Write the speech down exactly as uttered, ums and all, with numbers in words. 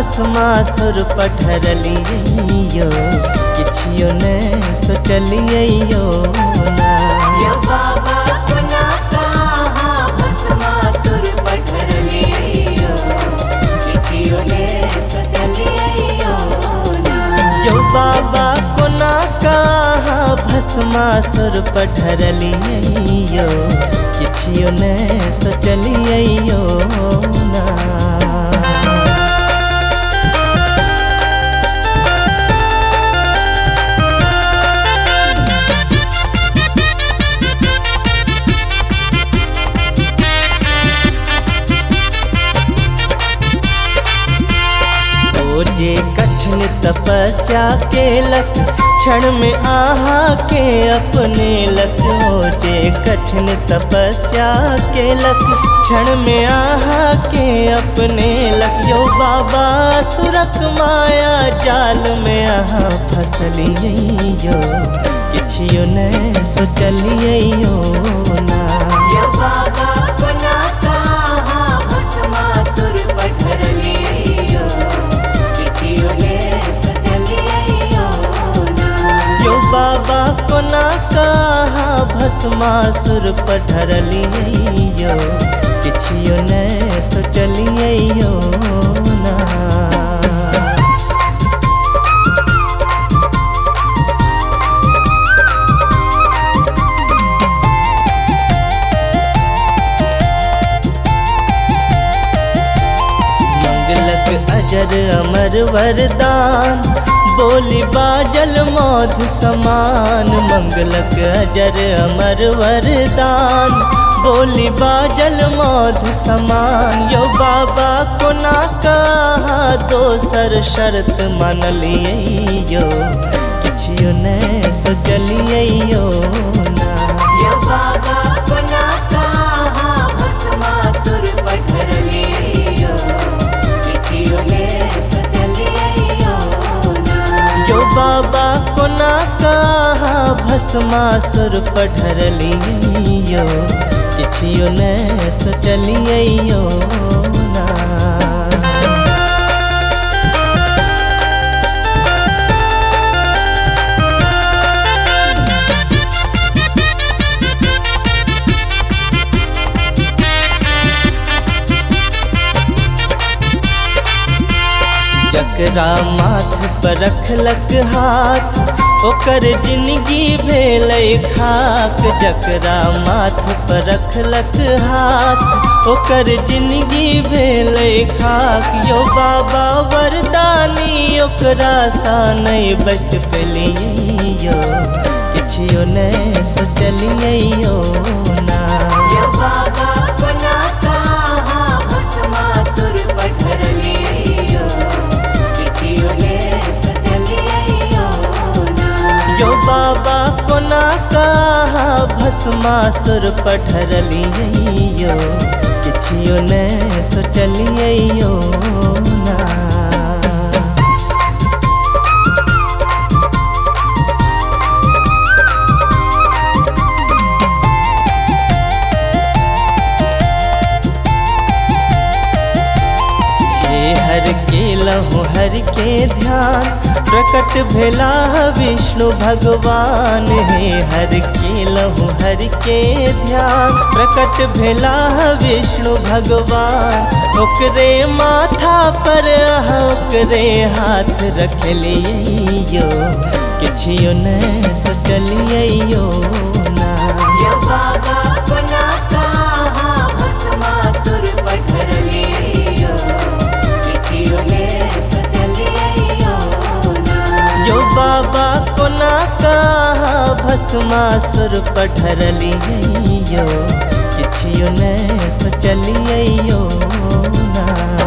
भस्मासुर पठरलियो किछियो ने सोचलियो ना। यो बाबा कोना कहाँ भस्मासुर पठरलियो किछियो ने सोचलियो ना। यो बाबा कोना कहाँ भस्मासुर पठरलियो किछियो ने सोचलियो ना। जे कठिन तपस्या केलक क्षण में आहा के अपने लक। हो जे कठिन तपस्या केलक क्षण में आहा के अपने लक। यो बाबा सुरक माया जाल में आहा फसलियो किछियो ने सोचलियो ना। यो बाबा कोना कहाँ भस्मासुर पठरलियो किछियो ने सोचलियो ना। यो बाबा कोना कहाँ भस्मासुर पठरलियो किछियो ने सोचलियो ना। अजर अमर वरदान बोली बाजल मौध समान। मंगलक अजर अमर वरदान बोली बाजल मौध समान। यो बाबा कोना कहाँ दोसर शर्त मानलियो किछियो ने सोचलियो ना। यो बाबा कोना कहाँ भस्मासुर पठरलियो किछियो ने सोचलियो ना। यो बाबा कोना कहाँ भस्मासुर पठरलियो किछियो ने सोचलियो ना। जकरा माथ पर रखलक हाथ ओकर जिंदगी भेलै खाक। जकरा माथ पर रखलक हाथ ओकर जिंदगी भेलै खाक। यो बाबा वरदानी ओकरा सा नहीं बच पेलियो किछियो ने सोचलियो ना। यो बाबा कोना कहाँ भस्मासुर पठरलियो किछियो ने सोचलियो ना। यो बाबा कोना कहाँ भस्मासुर पठरलियो किछियो ने सोचलियो ना। हर के लहु हर के ध्यान प्रकट भेला विष्णु भगवान। हे हर के लहु हर के ध्यान प्रकट भेला विष्णु भगवान। ओकरे माथा पर ओकरे हाथ रखलियो किछियो ने सोचलियो ना। यो बाबा कोना कहाँ भस्मासुर पठरलियो किछियो ने सोचलियो ना। यो बाबा कोना कहाँ भस्मासुर पठरलियो किछियो ने सोचलियो ना।